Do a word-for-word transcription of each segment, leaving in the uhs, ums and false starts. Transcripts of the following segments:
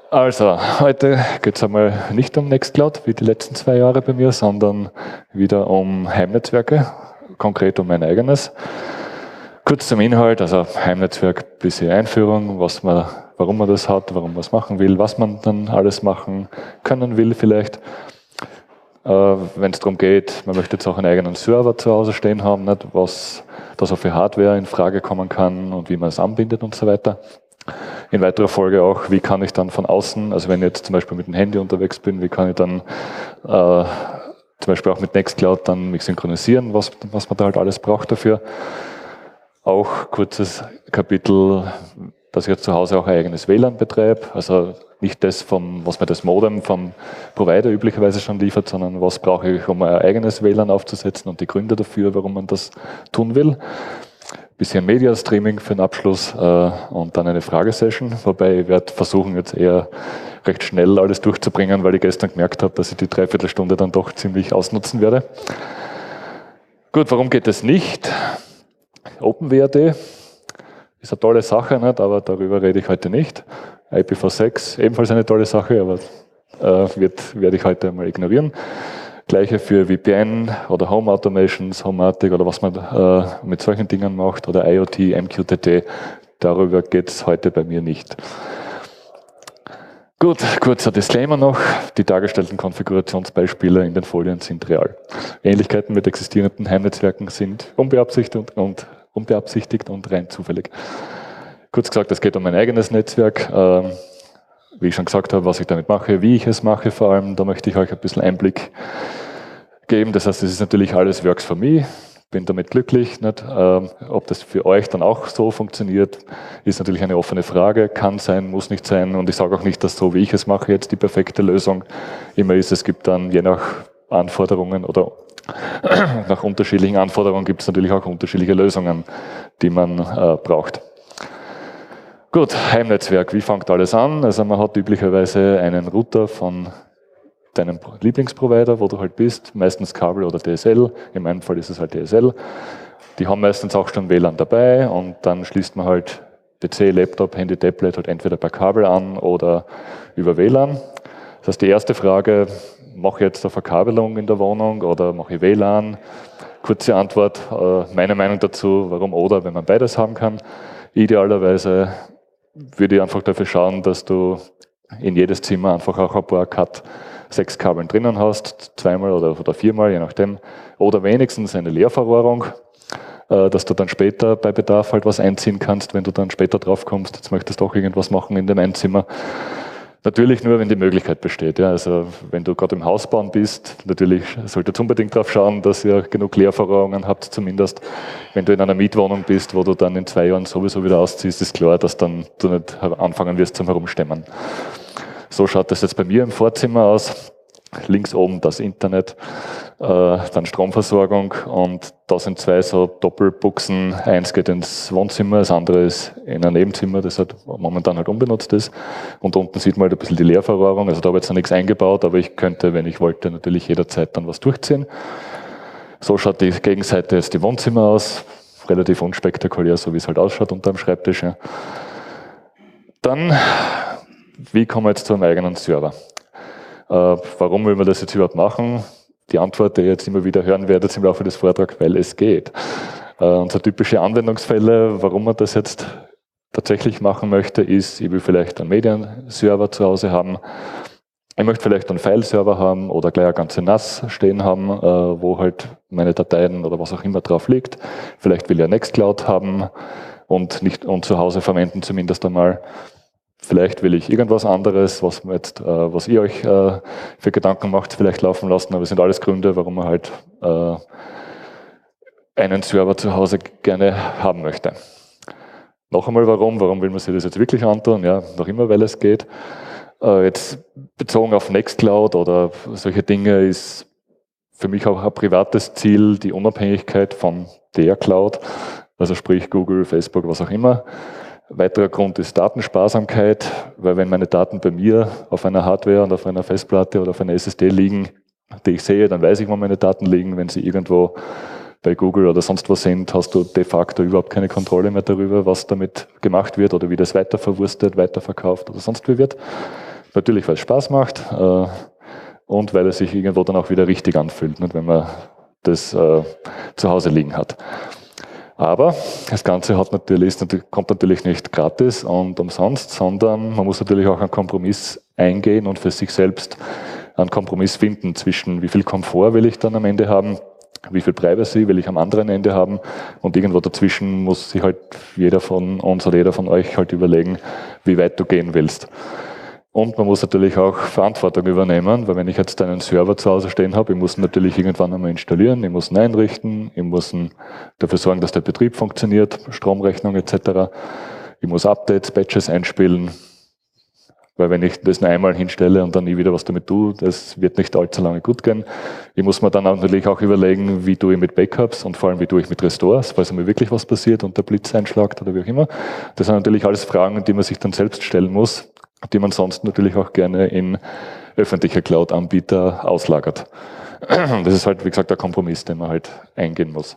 Also, heute geht es einmal nicht um Nextcloud, wie die letzten zwei Jahre bei mir, sondern wieder um Heimnetzwerke, konkret um mein eigenes. Kurz zum Inhalt, also Heimnetzwerk, bisschen Einführung, was man, warum man das hat, warum man es machen will, was man dann alles machen können will vielleicht. Äh, Wenn es darum geht, man möchte jetzt auch einen eigenen Server zu Hause stehen haben, nicht, was da so für Hardware in Frage kommen kann und wie man es anbindet und so weiter. In weiterer Folge auch, wie kann ich dann von außen, also wenn ich jetzt zum Beispiel mit dem Handy unterwegs bin, wie kann ich dann äh, zum Beispiel auch mit Nextcloud dann mich synchronisieren, was, was man da halt alles braucht dafür. Auch kurzes Kapitel, dass ich jetzt zu Hause auch ein eigenes W L A N betreibe, also nicht das, vom, was mir das Modem vom Provider üblicherweise schon liefert, sondern was brauche ich, um ein eigenes W L A N aufzusetzen und die Gründe dafür, warum man das tun will. Bisschen Media-Streaming für den Abschluss äh, und dann eine Fragesession, wobei ich werde versuchen, jetzt eher recht schnell alles durchzubringen, weil ich gestern gemerkt habe, dass ich die Dreiviertelstunde dann doch ziemlich ausnutzen werde. Gut, warum geht es nicht? OpenWrt ist eine tolle Sache, nicht? Aber darüber rede ich heute nicht. I P v sechs, ebenfalls eine tolle Sache, aber äh, wird, werde ich heute mal ignorieren. Gleiche für V P N oder Home Automations, Homematic oder was man äh, mit solchen Dingen macht oder IoT, M Q T T. Darüber geht es heute bei mir nicht. Gut, kurzer Disclaimer noch. Die dargestellten Konfigurationsbeispiele in den Folien sind real. Ähnlichkeiten mit existierenden Heimnetzwerken sind unbeabsichtigt und, unbeabsichtigt und rein zufällig. Kurz gesagt, es geht um mein eigenes Netzwerk. Äh, Wie ich schon gesagt habe, was ich damit mache, wie ich es mache vor allem, da möchte ich euch ein bisschen Einblick geben. Das heißt, es ist natürlich alles Works for me, bin damit glücklich. Nicht? Ähm, ob das für euch dann auch so funktioniert, ist natürlich eine offene Frage, kann sein, muss nicht sein. Und ich sage auch nicht, dass so wie ich es mache jetzt die perfekte Lösung immer ist. Es gibt dann je nach Anforderungen oder nach unterschiedlichen Anforderungen gibt es natürlich auch unterschiedliche Lösungen, die man äh, braucht. Gut, Heimnetzwerk, wie fängt alles an? Also man hat üblicherweise einen Router von deinem Lieblingsprovider, wo du halt bist, meistens Kabel oder D S L, in meinem Fall ist es halt D S L. Die haben meistens auch schon W L A N dabei und dann schließt man halt P C, Laptop, Handy, Tablet halt entweder per Kabel an oder über W L A N. Das heißt, die erste Frage, mache ich jetzt eine Verkabelung in der Wohnung oder mache ich W L A N? Kurze Antwort, meine Meinung dazu, warum oder, wenn man beides haben kann. Idealerweise würde ich einfach dafür schauen, dass du in jedes Zimmer einfach auch ein paar Cat sechs Kabeln drinnen hast, zweimal oder, oder viermal, je nachdem. Oder wenigstens eine Leerverrohrung, äh, dass du dann später bei Bedarf halt was einziehen kannst, wenn du dann später drauf kommst, jetzt möchtest du doch irgendwas machen in dem Einzimmer. Natürlich nur, wenn die Möglichkeit besteht. Ja. Also wenn du gerade im Haus bauen bist, natürlich solltest du unbedingt darauf schauen, dass ihr genug Leerverrohrungen habt, zumindest. Wenn du in einer Mietwohnung bist, wo du dann in zwei Jahren sowieso wieder ausziehst, ist klar, dass dann du nicht anfangen wirst zum Herumstemmen. So schaut das jetzt bei mir im Vorzimmer aus. Links oben das Internet, äh, dann Stromversorgung und da sind zwei so Doppelbuchsen. Eins geht ins Wohnzimmer, das andere ist in ein Nebenzimmer, das halt momentan halt unbenutzt ist. Und unten sieht man halt ein bisschen die Leerverrohrung. Also da habe ich jetzt noch nichts eingebaut, aber ich könnte, wenn ich wollte, natürlich jederzeit dann was durchziehen. So schaut die Gegenseite jetzt die Wohnzimmer aus. Relativ unspektakulär, so wie es halt ausschaut unter dem Schreibtisch. Ja. Dann, wie kommen wir jetzt zu einem eigenen Server? Äh, warum will man das jetzt überhaupt machen? Die Antwort, die ihr jetzt immer wieder hören werdet im Laufe des Vortrags, weil es geht. Äh, und so typische Anwendungsfälle, warum man das jetzt tatsächlich machen möchte, ist, ich will vielleicht einen Medienserver zu Hause haben. Ich möchte vielleicht einen File-Server haben oder gleich eine ganze N A S stehen haben, äh, wo halt meine Dateien oder was auch immer drauf liegt. Vielleicht will ich eine Nextcloud haben und nicht und zu Hause verwenden zumindest einmal. Vielleicht will ich irgendwas anderes, was, jetzt, äh, was ihr euch äh, für Gedanken macht, vielleicht laufen lassen, aber es sind alles Gründe, warum man halt äh, einen Server zu Hause gerne haben möchte. Noch einmal warum, warum will man sich das jetzt wirklich antun? Ja, noch immer, weil es geht. Äh, jetzt bezogen auf Nextcloud oder solche Dinge ist für mich auch ein privates Ziel, die Unabhängigkeit von der Cloud, also sprich Google, Facebook, was auch immer. Weiterer Grund ist Datensparsamkeit, weil wenn meine Daten bei mir auf einer Hardware und auf einer Festplatte oder auf einer S S D liegen, die ich sehe, dann weiß ich, wo meine Daten liegen. Wenn sie irgendwo bei Google oder sonst was sind, hast du de facto überhaupt keine Kontrolle mehr darüber, was damit gemacht wird oder wie das weiterverwurstet, weiterverkauft oder sonst wie wird. Natürlich, weil es Spaß macht äh, und weil es sich irgendwo dann auch wieder richtig anfühlt, nicht, wenn man das äh, zu Hause liegen hat. Aber das Ganze hat natürlich, kommt natürlich nicht gratis und umsonst, sondern man muss natürlich auch einen Kompromiss eingehen und für sich selbst einen Kompromiss finden zwischen wie viel Komfort will ich dann am Ende haben, wie viel Privacy will ich am anderen Ende haben und irgendwo dazwischen muss sich halt jeder von uns oder jeder von euch halt überlegen, wie weit du gehen willst. Und man muss natürlich auch Verantwortung übernehmen, weil wenn ich jetzt einen Server zu Hause stehen habe, ich muss ihn natürlich irgendwann einmal installieren, ich muss ihn einrichten, ich muss dafür sorgen, dass der Betrieb funktioniert, Stromrechnung et cetera. Ich muss Updates, Patches einspielen, weil wenn ich das nur einmal hinstelle und dann nie wieder was damit tue, das wird nicht allzu lange gut gehen. Ich muss mir dann natürlich auch überlegen, wie tue ich mit Backups und vor allem, wie tue ich mit Restores, falls mir wirklich was passiert und der Blitz einschlagt oder wie auch immer. Das sind natürlich alles Fragen, die man sich dann selbst stellen muss, die man sonst natürlich auch gerne in öffentliche Cloud-Anbieter auslagert. Das ist halt, wie gesagt, der Kompromiss, den man halt eingehen muss.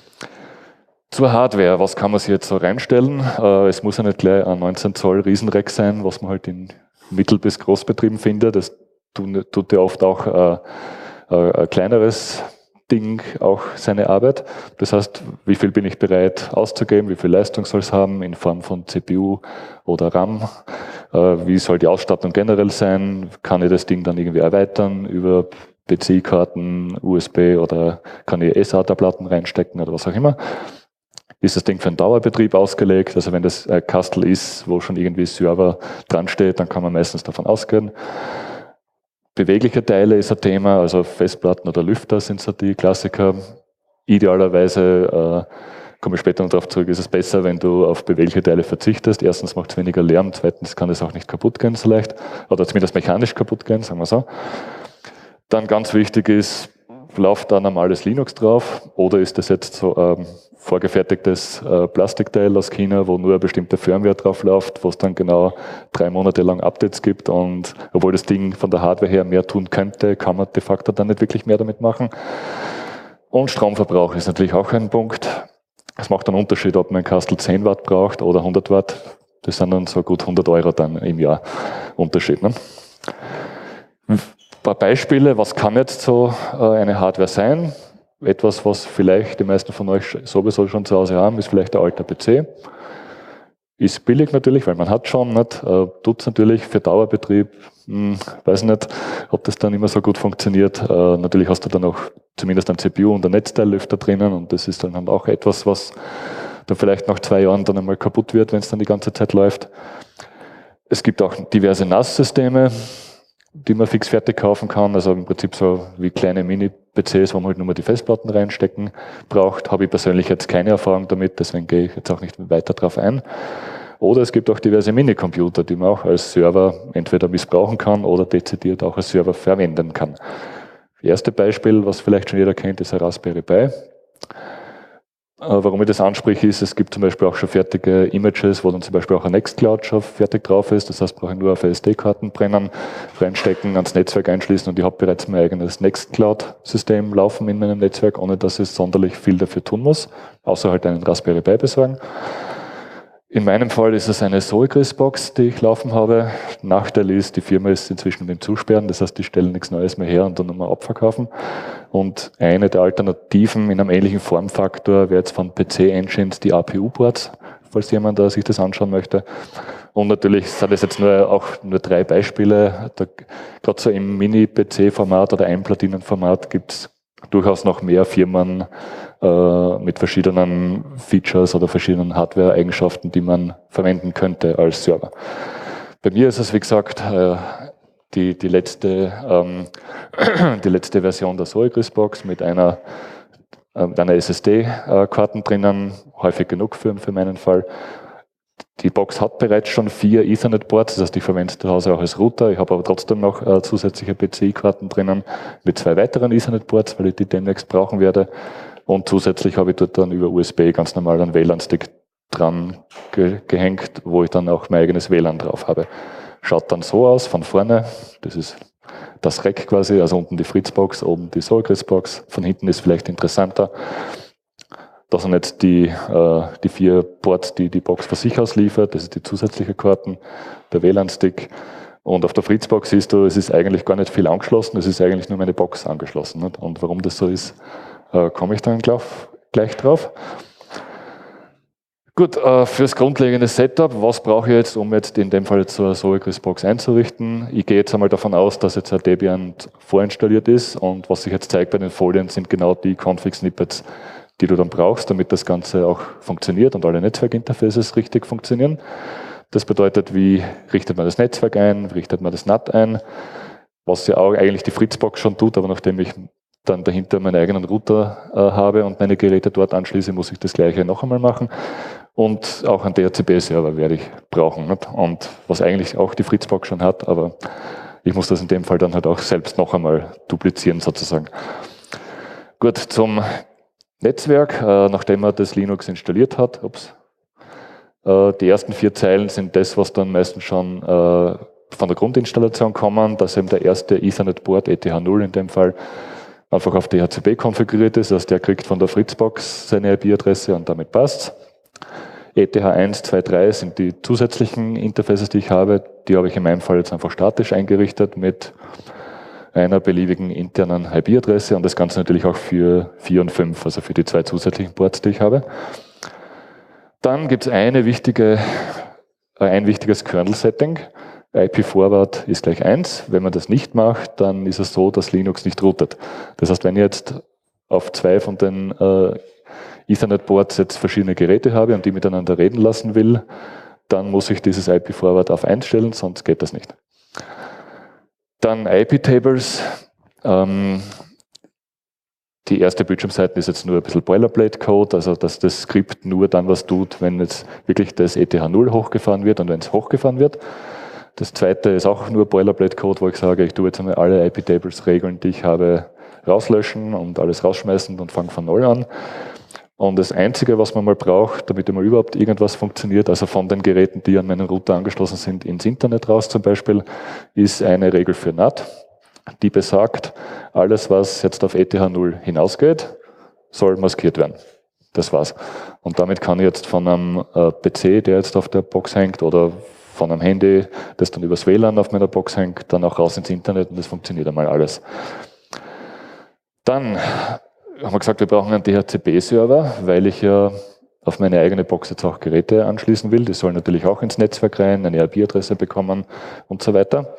Zur Hardware, was kann man sich jetzt so reinstellen? Es muss ja nicht gleich ein neunzehn Zoll Riesenrack sein, was man halt in Mittel- bis Großbetrieben findet. Das tut ja oft auch äh, ein kleineres Ding auch seine Arbeit. Das heißt, wie viel bin ich bereit auszugeben, wie viel Leistung soll es haben in Form von C P U oder RAM, äh, wie soll die Ausstattung generell sein, kann ich das Ding dann irgendwie erweitern über P C I-Karten, U S B oder kann ich S A T A-Platten reinstecken oder was auch immer. Ist das Ding für einen Dauerbetrieb ausgelegt? Also wenn das ein Kastel ist, wo schon irgendwie Server dran steht, dann kann man meistens davon ausgehen. Bewegliche Teile ist ein Thema, also Festplatten oder Lüfter sind so die Klassiker. Idealerweise, äh, komme ich später noch darauf zurück, ist es besser, wenn du auf bewegliche Teile verzichtest. Erstens macht es weniger Lärm, zweitens kann es auch nicht kaputt gehen so leicht, oder zumindest mechanisch kaputt gehen, sagen wir so. Dann ganz wichtig ist, läuft da normales Linux drauf oder ist das jetzt so ähm, vorgefertigtes äh, Plastikteil aus China, wo nur eine bestimmte Firmware drauf läuft, wo es dann genau drei Monate lang Updates gibt und obwohl das Ding von der Hardware her mehr tun könnte, kann man de facto dann nicht wirklich mehr damit machen. Und Stromverbrauch ist natürlich auch ein Punkt. Es macht einen Unterschied, ob man ein Kastel zehn Watt braucht oder hundert Watt. Das sind dann so gut hundert Euro dann im Jahr Unterschied. Ne? Ein paar Beispiele, was kann jetzt so eine Hardware sein? Etwas, was vielleicht die meisten von euch sowieso schon zu Hause haben, ist vielleicht ein alter P C. Ist billig natürlich, weil man hat schon, nicht? Tut es natürlich für Dauerbetrieb, hm, weiß nicht, ob das dann immer so gut funktioniert. Äh, natürlich hast du dann auch zumindest ein C P U und ein Netzteillüfter drinnen und das ist dann auch etwas, was dann vielleicht nach zwei Jahren dann einmal kaputt wird, wenn es dann die ganze Zeit läuft. Es gibt auch diverse N A S-Systeme, die man fix fertig kaufen kann, also im Prinzip so wie kleine Mini-P Cs, wo man halt nur mal die Festplatten reinstecken braucht. Habe ich persönlich jetzt keine Erfahrung damit, deswegen gehe ich jetzt auch nicht weiter drauf ein. Oder es gibt auch diverse Minicomputer, die man auch als Server entweder missbrauchen kann oder dezidiert auch als Server verwenden kann. Das erste Beispiel, was vielleicht schon jeder kennt, ist ein Raspberry Pi. Warum ich das anspreche, ist, es gibt zum Beispiel auch schon fertige Images, wo dann zum Beispiel auch ein Nextcloud schon fertig drauf ist. Das heißt, brauche ich nur auf S D-Karten brennen, reinstecken, ans Netzwerk einschließen und ich habe bereits mein eigenes Nextcloud-System laufen in meinem Netzwerk, ohne dass ich sonderlich viel dafür tun muss, außer halt einen Raspberry Pi besorgen. In meinem Fall ist es eine Zollgris-Box, die ich laufen habe. Nachteil ist, die Firma ist inzwischen mit dem Zusperren, das heißt, die stellen nichts Neues mehr her und dann nochmal abverkaufen. Und eine der Alternativen in einem ähnlichen Formfaktor wäre jetzt von P C-Engines die A P U-Boards, falls jemand da sich das anschauen möchte. Und natürlich sind das jetzt nur auch nur drei Beispiele. Gerade so im Mini-P C-Format oder Einplatinenformat gibt es durchaus noch mehr Firmen äh, mit verschiedenen Features oder verschiedenen Hardware-Eigenschaften, die man verwenden könnte als Server. Bei mir ist es, wie gesagt, äh, die, die, letzte, ähm, die letzte Version der Zollgris-Box mit einer, äh, einer S S D-Karten drinnen, häufig genug für, für meinen Fall. Die Box hat bereits schon vier Ethernet-Ports, das heißt, ich verwende es zu Hause auch als Router. Ich habe aber trotzdem noch äh, zusätzliche P C I-Karten drinnen mit zwei weiteren Ethernet-Ports, weil ich die demnächst brauchen werde. Und zusätzlich habe ich dort dann über U S B ganz normal einen W L A N-Stick dran ge gehängt, wo ich dann auch mein eigenes W L A N drauf habe. Schaut dann so aus von vorne. Das ist das Rack quasi, also unten die Fritzbox, oben die Zollgris-Box. Von hinten ist vielleicht interessanter. Das sind jetzt die, äh, die vier Ports, die die Box von sich aus liefert. Das ist die zusätzliche Karten, der W L A N-Stick Und auf der Fritzbox siehst du, es ist eigentlich gar nicht viel angeschlossen, es ist eigentlich nur meine Box angeschlossen. Nicht? Und warum das so ist, äh, komme ich dann gleich, gleich drauf. Gut, äh, fürs grundlegende Setup, was brauche ich jetzt, um jetzt in dem Fall jetzt so eine Zoegrys-Box einzurichten? Ich gehe jetzt einmal davon aus, dass jetzt ein Debian vorinstalliert ist und was sich jetzt zeigt bei den Folien sind genau die Config-Snippets, die du dann brauchst, damit das Ganze auch funktioniert und alle Netzwerkinterfaces richtig funktionieren. Das bedeutet, wie richtet man das Netzwerk ein, wie richtet man das N A T ein, was ja auch eigentlich die Fritzbox schon tut, aber nachdem ich dann dahinter meinen eigenen Router äh, habe und meine Geräte dort anschließe, muss ich das Gleiche noch einmal machen. Und auch einen D H C P-Server werde ich brauchen. Nicht? Und was eigentlich auch die Fritzbox schon hat, aber ich muss das in dem Fall dann halt auch selbst noch einmal duplizieren sozusagen. Gut, zum Netzwerk, äh, nachdem man das Linux installiert hat, ups, äh, die ersten vier Zeilen sind das, was dann meistens schon äh, von der Grundinstallation kommen, dass eben der erste Ethernet-Port, E T H null in dem Fall, einfach auf D H C P konfiguriert ist, also der kriegt von der Fritzbox seine I P-Adresse und damit passt's. E T H eins, zwei, drei sind die zusätzlichen Interfaces, die ich habe. Die habe ich in meinem Fall jetzt einfach statisch eingerichtet mit einer beliebigen internen I P-Adresse und das Ganze natürlich auch für vier und fünf, also für die zwei zusätzlichen Ports, die ich habe. Dann gibt es eine wichtige, ein wichtiges Kernel-Setting. I P-Forward ist gleich eins. Wenn man das nicht macht, dann ist es so, dass Linux nicht routet. Das heißt, wenn ich jetzt auf zwei von den äh, Ethernet-Ports jetzt verschiedene Geräte habe und die miteinander reden lassen will, dann muss ich dieses I P-Forward auf eins stellen, sonst geht das nicht. Dann I P-Tables. Ähm, die erste Bildschirmseite ist jetzt nur ein bisschen Boilerplate-Code, also dass das Skript nur dann was tut, wenn jetzt wirklich das E T H null hochgefahren wird und wenn es hochgefahren wird. Das zweite ist auch nur Boilerplate-Code, wo ich sage, ich tue jetzt einmal alle I P-Tables-Regeln, die ich habe, rauslöschen und alles rausschmeißen und fange von null an. Und das Einzige, was man mal braucht, damit immer überhaupt irgendwas funktioniert, also von den Geräten, die an meinen Router angeschlossen sind, ins Internet raus zum Beispiel, ist eine Regel für N A T, die besagt, alles, was jetzt auf E T H null hinausgeht, soll maskiert werden. Das war's. Und damit kann ich jetzt von einem äh, P C, der jetzt auf der Box hängt, oder von einem Handy, das dann übers W L A N auf meiner Box hängt, dann auch raus ins Internet und das funktioniert einmal alles. Dann haben wir gesagt, wir brauchen einen D H C P-Server, weil ich ja auf meine eigene Box jetzt auch Geräte anschließen will. Die sollen natürlich auch ins Netzwerk rein, eine I P-Adresse bekommen und so weiter.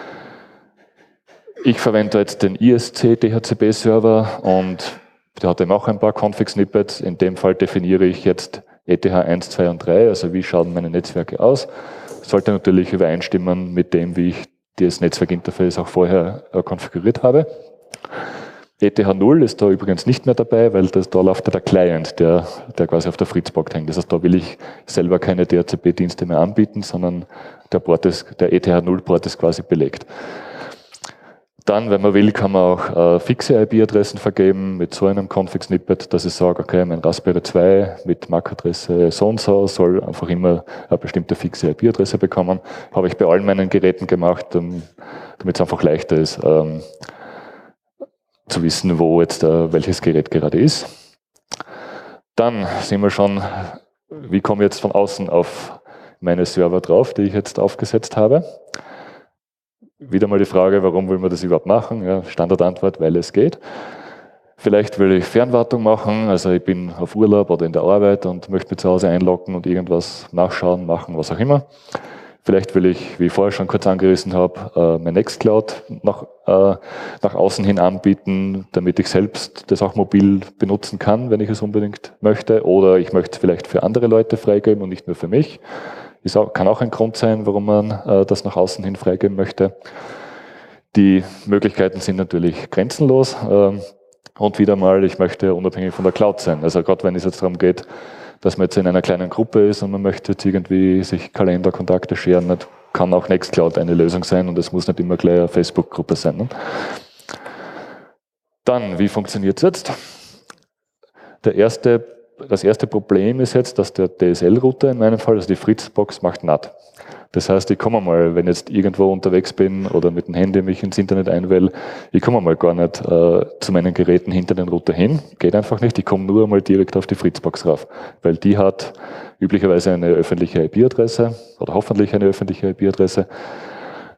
Ich verwende jetzt den I S C D H C P-Server und der hat eben auch ein paar Config-Snippets. In dem Fall definiere ich jetzt E T H eins, zwei und drei, also wie schauen meine Netzwerke aus. Sollte natürlich übereinstimmen mit dem, wie ich das Netzwerkinterface auch vorher äh, konfiguriert habe. E T H null ist da übrigens nicht mehr dabei, weil das, da läuft ja der Client, der, der quasi auf der Fritzbox hängt. Das heißt, da will ich selber keine D H C P-Dienste mehr anbieten, sondern der, Port ist, der E T H null-Port ist quasi belegt. Dann, wenn man will, kann man auch äh, fixe I P-Adressen vergeben mit so einem Config-Snippet, dass ich sage, okay, mein Raspberry zwei mit M A C-Adresse so und so soll einfach immer eine bestimmte fixe I P-Adresse bekommen. Habe ich bei allen meinen Geräten gemacht, um, damit es einfach leichter ist, ähm, zu wissen, wo jetzt äh, welches Gerät gerade ist. Dann sehen wir schon, wie komme ich jetzt von außen auf meine Server drauf, die ich jetzt aufgesetzt habe. Wieder mal die Frage, warum will man das überhaupt machen? Ja, Standardantwort, weil es geht. Vielleicht will ich Fernwartung machen, also ich bin auf Urlaub oder in der Arbeit und möchte mich zu Hause einloggen und irgendwas nachschauen, machen, was auch immer. Vielleicht will ich, wie ich vorher schon kurz angerissen habe, mein Nextcloud nach, äh, nach außen hin anbieten, damit ich selbst das auch mobil benutzen kann, wenn ich es unbedingt möchte. Oder ich möchte es vielleicht für andere Leute freigeben und nicht nur für mich. Das kann auch ein Grund sein, warum man äh, das nach außen hin freigeben möchte. Die Möglichkeiten sind natürlich grenzenlos. Ähm, und wieder mal, ich möchte unabhängig von der Cloud sein. Also gerade wenn es jetzt darum geht, dass man jetzt in einer kleinen Gruppe ist und man möchte jetzt irgendwie sich Kalenderkontakte scheren, das kann auch Nextcloud eine Lösung sein und es muss nicht immer gleich eine Facebook-Gruppe sein. Ne? Dann, wie funktioniert es jetzt? Der erste Das erste Problem ist jetzt, dass der D S L-Router in meinem Fall, also die Fritzbox, macht N A T. Das heißt, ich komme mal, wenn ich jetzt irgendwo unterwegs bin oder mit dem Handy mich ins Internet einwähle, ich komme mal gar nicht äh, zu meinen Geräten hinter den Router hin. Geht einfach nicht. Ich komme nur mal direkt auf die Fritzbox rauf, weil die hat üblicherweise eine öffentliche I P-Adresse oder hoffentlich eine öffentliche I P-Adresse.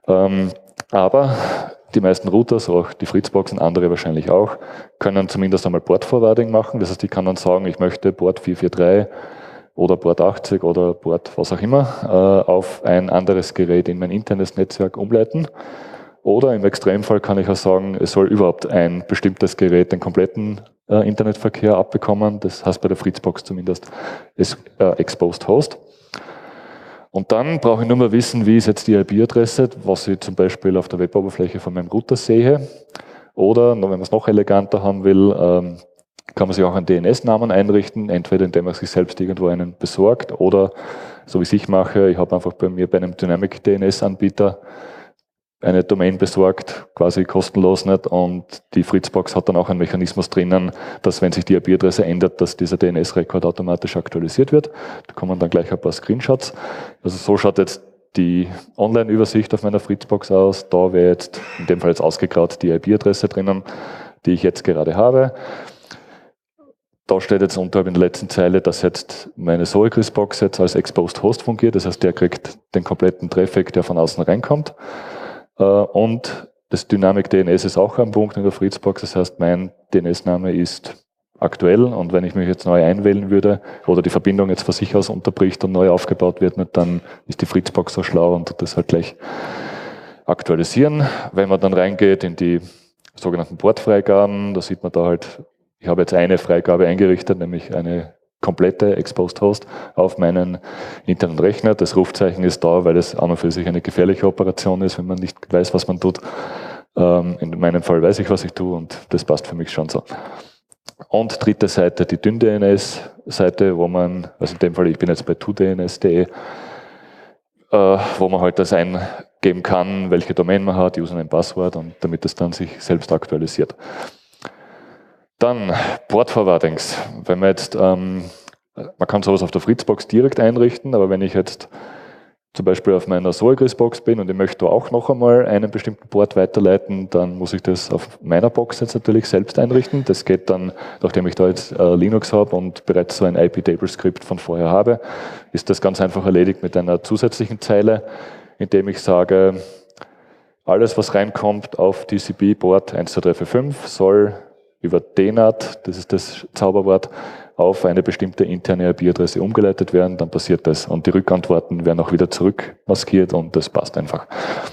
Ähm, aber die meisten Routers, auch die Fritzboxen, andere wahrscheinlich auch, können zumindest einmal Port-Forwarding machen. Das heißt, ich kann dann sagen, ich möchte Port vier vier drei oder Port achtzig oder Port was auch immer äh, auf ein anderes Gerät in mein internes Netzwerk umleiten. Oder im Extremfall kann ich auch sagen, es soll überhaupt ein bestimmtes Gerät den kompletten äh, Internetverkehr abbekommen. Das heißt bei der Fritzbox zumindest ist, äh, Exposed Host. Und dann brauche ich nur mal wissen, wie ist jetzt die I P-Adresse, was ich zum Beispiel auf der Weboberfläche von meinem Router sehe. Oder, wenn man es noch eleganter haben will, ähm, kann man sich auch einen D N S-Namen einrichten, entweder indem man sich selbst irgendwo einen besorgt oder, so wie es ich mache, ich habe einfach bei mir bei einem Dynamic D N S-Anbieter eine Domain besorgt, quasi kostenlos nicht, und die Fritzbox hat dann auch einen Mechanismus drinnen, dass wenn sich die I P-Adresse ändert, dass dieser D N S-Rekord automatisch aktualisiert wird. Da kommen dann gleich ein paar Screenshots. Also so schaut jetzt die Online-Übersicht auf meiner Fritzbox aus. Da wäre jetzt in dem Fall jetzt ausgegraut die I P-Adresse drinnen, die ich jetzt gerade habe. Da steht jetzt unterhalb in der letzten Zeile, dass jetzt meine Soegris-Box jetzt als Exposed Host fungiert. Das heißt, der kriegt den kompletten Traffic, der von außen reinkommt. Und das Dynamic D N S ist auch ein Punkt in der Fritzbox. Das heißt, mein D N S-Name ist aktuell, und wenn ich mich jetzt neu einwählen würde oder die Verbindung jetzt von sich aus unterbricht und neu aufgebaut wird, dann ist die Fritzbox so schlau und tut das halt gleich aktualisieren. Wenn man dann reingeht in die sogenannten Portfreigaben, da sieht man da halt, ich habe jetzt eine Freigabe eingerichtet, nämlich eine komplette Exposed Host auf meinen internen Rechner. Das Rufzeichen ist da, weil es an und für sich eine gefährliche Operation ist, wenn man nicht weiß, was man tut. In meinem Fall weiß ich, was ich tue, und das passt für mich schon so. Und dritte Seite, die Dyn D N S-Seite, wo man, also in dem Fall, ich bin jetzt bei two D N S punkt de, wo man halt das eingeben kann, welche Domain man hat, Username, Passwort, und damit es dann sich selbst aktualisiert. Dann Port-Forwardings. Wenn man jetzt, ähm, man kann sowas auf der Fritzbox direkt einrichten, aber wenn ich jetzt zum Beispiel auf meiner Soegris-Box bin und ich möchte da auch noch einmal einen bestimmten Port weiterleiten, dann muss ich das auf meiner Box jetzt natürlich selbst einrichten. Das geht dann, nachdem ich da jetzt äh, Linux habe und bereits so ein I P-Table-Skript von vorher habe, ist das ganz einfach erledigt mit einer zusätzlichen Zeile, indem ich sage, alles, was reinkommt auf T C P-Port eins zwei drei vier fünf, soll über D N A T, das ist das Zauberwort, auf eine bestimmte interne I P-Adresse umgeleitet werden, dann passiert das. Und die Rückantworten werden auch wieder zurück maskiert, und das passt einfach.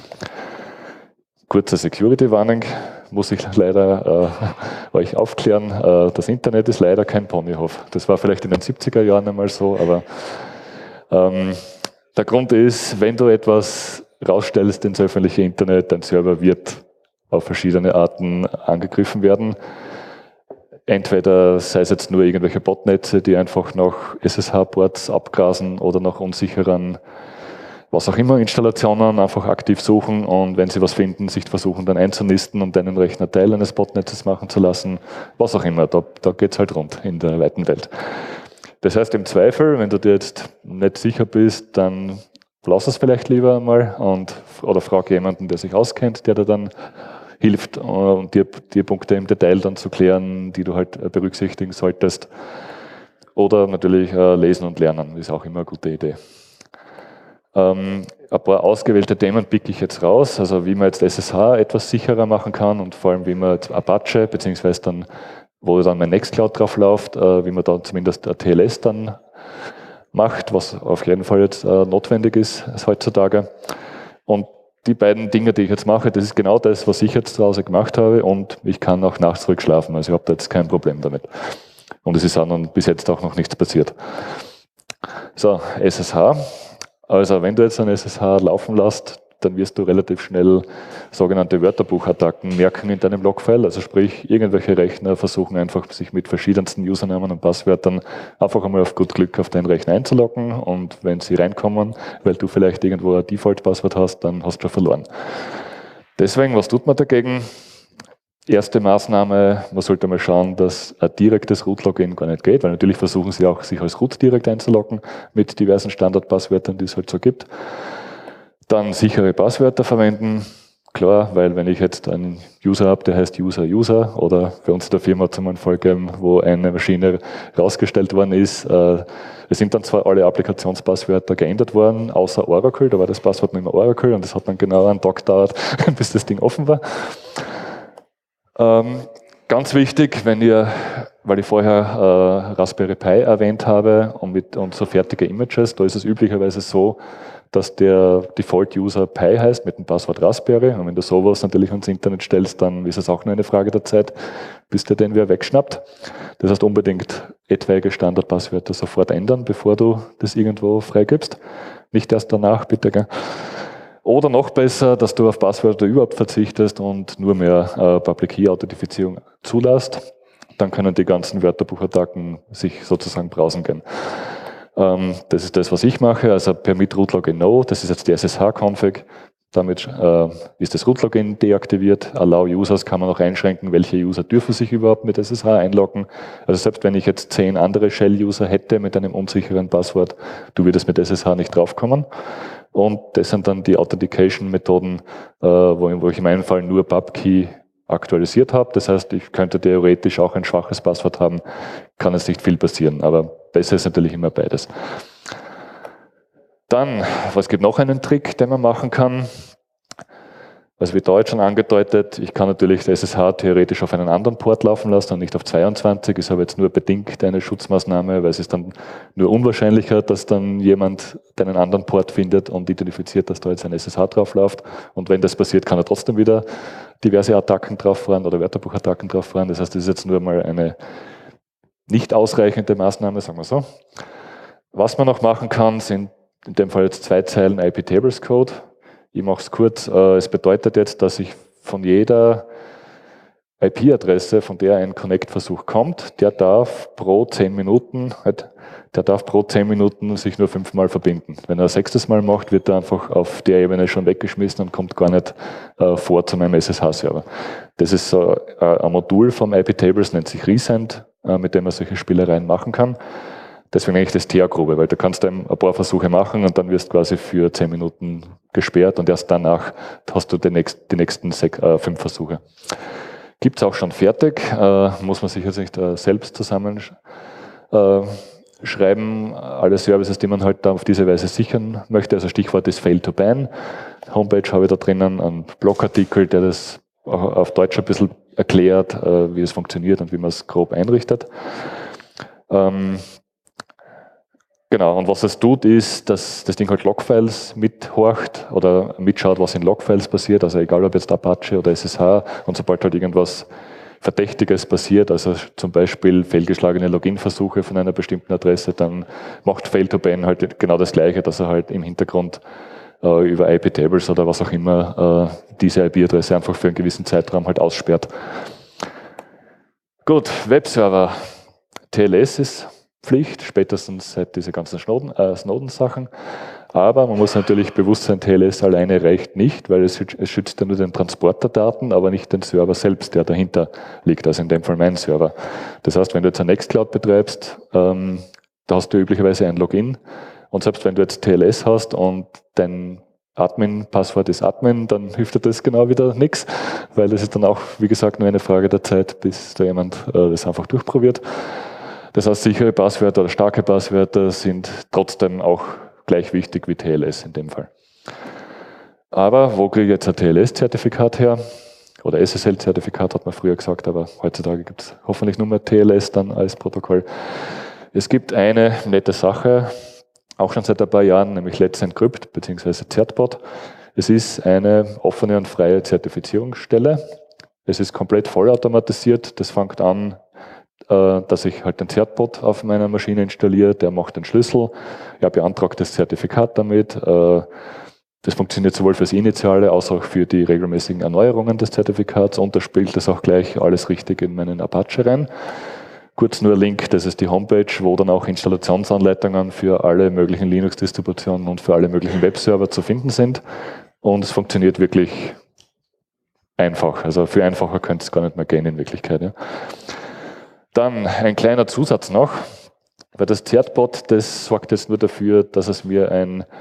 Kurze Security-Warning, muss ich leider äh, euch aufklären. Äh, das Internet ist leider kein Ponyhof. Das war vielleicht in den siebziger Jahren einmal so, aber ähm, der Grund ist, wenn du etwas rausstellst ins öffentliche Internet, dein Server wird auf verschiedene Arten angegriffen werden. Entweder sei es jetzt nur irgendwelche Botnetze, die einfach nach S S H-Ports abgrasen oder nach unsicheren, was auch immer, Installationen einfach aktiv suchen, und wenn sie was finden, sich versuchen dann einzunisten und deinen Rechner Teil eines Botnetzes machen zu lassen, was auch immer, da, da geht es halt rund in der weiten Welt. Das heißt, im Zweifel, wenn du dir jetzt nicht sicher bist, dann lass es vielleicht lieber einmal und, oder frag jemanden, der sich auskennt, der dir dann hilft, und dir, dir Punkte im Detail dann zu klären, die du halt berücksichtigen solltest. Oder natürlich äh, lesen und lernen, ist auch immer eine gute Idee. Ähm, ein paar ausgewählte Themen picke ich jetzt raus, also wie man jetzt S S H etwas sicherer machen kann, und vor allem wie man jetzt Apache, beziehungsweise dann, wo dann mein Nextcloud drauf läuft, äh, wie man da zumindest T L S dann macht, was auf jeden Fall jetzt äh, notwendig ist heutzutage. Und die beiden Dinge, die ich jetzt mache, das ist genau das, was ich jetzt zu Hause gemacht habe, und ich kann auch nachts zurückschlafen, also ich habe da jetzt kein Problem damit. Und es ist auch noch, bis jetzt auch noch nichts passiert. So, S S H. Also wenn du jetzt ein S S H laufen lässt, dann wirst du relativ schnell sogenannte Wörterbuchattacken merken in deinem Logfile. Also sprich, irgendwelche Rechner versuchen einfach, sich mit verschiedensten Usernamen und Passwörtern einfach einmal auf gut Glück auf deinen Rechner einzuloggen, und wenn sie reinkommen, weil du vielleicht irgendwo ein Default-Passwort hast, dann hast du schon verloren. Deswegen, was tut man dagegen? Erste Maßnahme, man sollte mal schauen, dass ein direktes Root-Login gar nicht geht, weil natürlich versuchen sie auch, sich als Root direkt einzuloggen mit diversen Standardpasswörtern, die es halt so gibt. Dann sichere Passwörter verwenden, klar, weil wenn ich jetzt einen User habe, der heißt User User, oder bei uns in der Firma hat es einmal einen Fall gegeben, wo eine Maschine rausgestellt worden ist. Äh, es sind dann zwar alle Applikationspasswörter geändert worden, außer Oracle, da war das Passwort noch immer Oracle und das hat dann genau einen Tag gedauert, bis das Ding offen war. Ähm, ganz wichtig, wenn ihr, weil ich vorher äh, Raspberry Pi erwähnt habe und, mit, und so fertige Images, da ist es üblicherweise so, dass der Default-User Pi heißt mit dem Passwort Raspberry. Und wenn du sowas natürlich ans Internet stellst, dann ist es auch nur eine Frage der Zeit, bis der den wer wegschnappt. Das heißt, unbedingt etwaige Standardpasswörter sofort ändern, bevor du das irgendwo freigibst. Nicht erst danach, bitte. Gell? Oder noch besser, dass du auf Passwörter überhaupt verzichtest und nur mehr äh, Public Key-Authentifizierung zulässt. Dann können die ganzen Wörterbuchattacken sich sozusagen browsen gehen. Ähm, das ist das, was ich mache, also Permit Root Login No, das ist jetzt die S S H-Config. Damit äh, ist das Root Login deaktiviert. Allow Users kann man auch einschränken, welche User dürfen sich überhaupt mit S S H einloggen. Also selbst wenn ich jetzt zehn andere Shell-User hätte mit einem unsicheren Passwort, du würdest mit S S H nicht draufkommen. Und das sind dann die Authentication-Methoden, äh, wo, wo ich in meinem Fall nur PubKey aktualisiert habe. Das heißt, ich könnte theoretisch auch ein schwaches Passwort haben, kann es nicht viel passieren, aber besser ist natürlich immer beides. Dann, was gibt noch einen Trick, den man machen kann? Also wie da jetzt schon angedeutet, ich kann natürlich das S S H theoretisch auf einen anderen Port laufen lassen und nicht auf zweiundzwanzig, ist aber jetzt nur bedingt eine Schutzmaßnahme, weil es ist dann nur unwahrscheinlicher, dass dann jemand einen anderen Port findet und identifiziert, dass da jetzt ein S S H drauf läuft. Und wenn das passiert, kann er trotzdem wieder diverse Attacken drauf fahren oder Wörterbuchattacken drauf fahren. Das heißt, das ist jetzt nur mal eine nicht ausreichende Maßnahme, sagen wir so. Was man noch machen kann, sind in dem Fall jetzt zwei Zeilen I P-Tables-Code. Ich mache es kurz. Es bedeutet jetzt, dass ich von jeder I P-Adresse, von der ein Connect-Versuch kommt, der darf pro zehn Minuten, der darf pro zehn Minuten sich nur fünfmal verbinden. Wenn er ein sechstes Mal macht, wird er einfach auf der Ebene schon weggeschmissen und kommt gar nicht äh, vor zu meinem S S H-Server. Das ist so äh, ein Modul vom I P-Tables, nennt sich Resend, äh, mit dem man solche Spielereien machen kann. Deswegen eigentlich das Teergrube, weil du kannst dann ein paar Versuche machen und dann wirst du quasi für zehn Minuten gesperrt und erst danach hast du die nächsten, die nächsten sechs, äh, fünf Versuche. Gibt es auch schon fertig, äh, muss man sich jetzt nicht äh, selbst zusammenschreiben. Äh, alle Services, die man halt da auf diese Weise sichern möchte. Also Stichwort ist Fail to Ban. Homepage habe ich da drinnen, einen Blogartikel, der das auf Deutsch ein bisschen erklärt, äh, wie es funktioniert und wie man es grob einrichtet. Ähm, Genau, und was es tut, ist, dass das Ding halt Logfiles mithorcht oder mitschaut, was in Logfiles passiert, also egal ob jetzt Apache oder S S H, und sobald halt irgendwas Verdächtiges passiert, also zum Beispiel fehlgeschlagene Login-Versuche von einer bestimmten Adresse, dann macht Fail-to-Ban halt genau das Gleiche, dass er halt im Hintergrund äh, über I P-Tables oder was auch immer äh, diese I P-Adresse einfach für einen gewissen Zeitraum halt aussperrt. Gut, Webserver. T L S ist Pflicht, spätestens seit diese ganzen Snowden, äh, Snowden-Sachen. Aber man muss natürlich bewusst sein, T L S alleine reicht nicht, weil es, es schützt ja nur den Transport der Daten, aber nicht den Server selbst, der dahinter liegt, also in dem Fall mein Server. Das heißt, wenn du jetzt ein Nextcloud betreibst, ähm, da hast du üblicherweise ein Login und selbst wenn du jetzt T L S hast und dein Admin-Passwort ist Admin, dann hilft dir das genau wieder nichts, weil das ist dann auch, wie gesagt, nur eine Frage der Zeit, bis da jemand äh, das einfach durchprobiert. Das heißt, sichere Passwörter oder starke Passwörter sind trotzdem auch gleich wichtig wie T L S in dem Fall. Aber wo kriege ich jetzt ein T L S-Zertifikat her? Oder S S L-Zertifikat hat man früher gesagt, aber heutzutage gibt es hoffentlich nur mehr T L S dann als Protokoll. Es gibt eine nette Sache, auch schon seit ein paar Jahren, nämlich Let's Encrypt bzw. Certbot. Es ist eine offene und freie Zertifizierungsstelle. Es ist komplett vollautomatisiert. Das fängt an, dass ich halt den Certbot auf meiner Maschine installiere, der macht den Schlüssel, er beantragt das Zertifikat damit. Das funktioniert sowohl fürs Initiale als auch für die regelmäßigen Erneuerungen des Zertifikats und da spielt das auch gleich alles richtig in meinen Apache rein. Kurz nur Link, das ist die Homepage, wo dann auch Installationsanleitungen für alle möglichen Linux-Distributionen und für alle möglichen Webserver zu finden sind und es funktioniert wirklich einfach. Also für einfacher könnte es gar nicht mehr gehen in Wirklichkeit. Ja. Dann ein kleiner Zusatz noch, weil das Certbot, das sorgt jetzt nur dafür, dass es mir ein